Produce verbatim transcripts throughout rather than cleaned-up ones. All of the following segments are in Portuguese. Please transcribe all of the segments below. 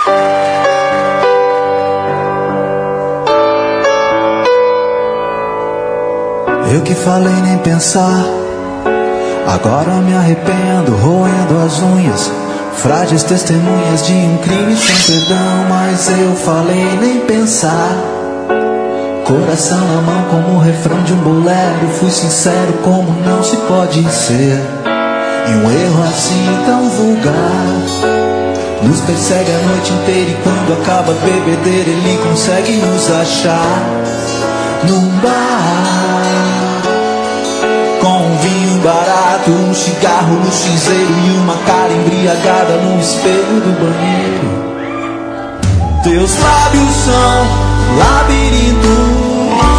Eu que falei nem pensar, agora me arrependo, roendo as unhas, frágeis testemunhas de um crime sem perdão. Mas eu falei nem pensar, coração na mão como o refrão de um bolero. Fui sincero como não se pode ser, e um erro assim tão vulgar nos persegue a noite inteira, e quando acaba a bebedeira ele consegue nos achar num bar, com um vinho barato, um cigarro no cinzeiro e uma cara embriagada no espelho do banheiro. Teus lábios são labirintos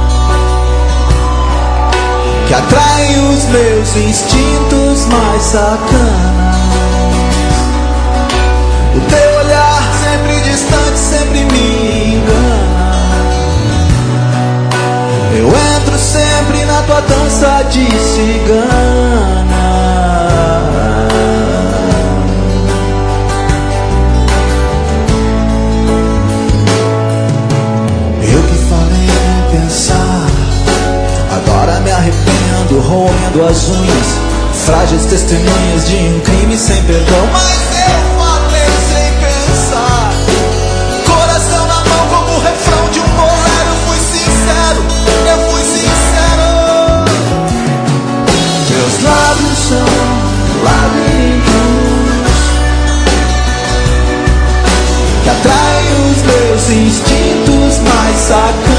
que atraem os meus instintos mais sacanas. O teu olhar sempre distante sempre me engana. Eu entro sempre na tua dança de cigana. Eu que falei nem pensar, agora me arrependo, roendo as unhas, frágeis testemunhas de um crime sem perdão. Mas eu falei sem pensar, coração na mão como o refrão de um bolero. Fui sincero, eu fui sincero. Teus lábios são labirintos que atraem os meus instintos mais sacanas.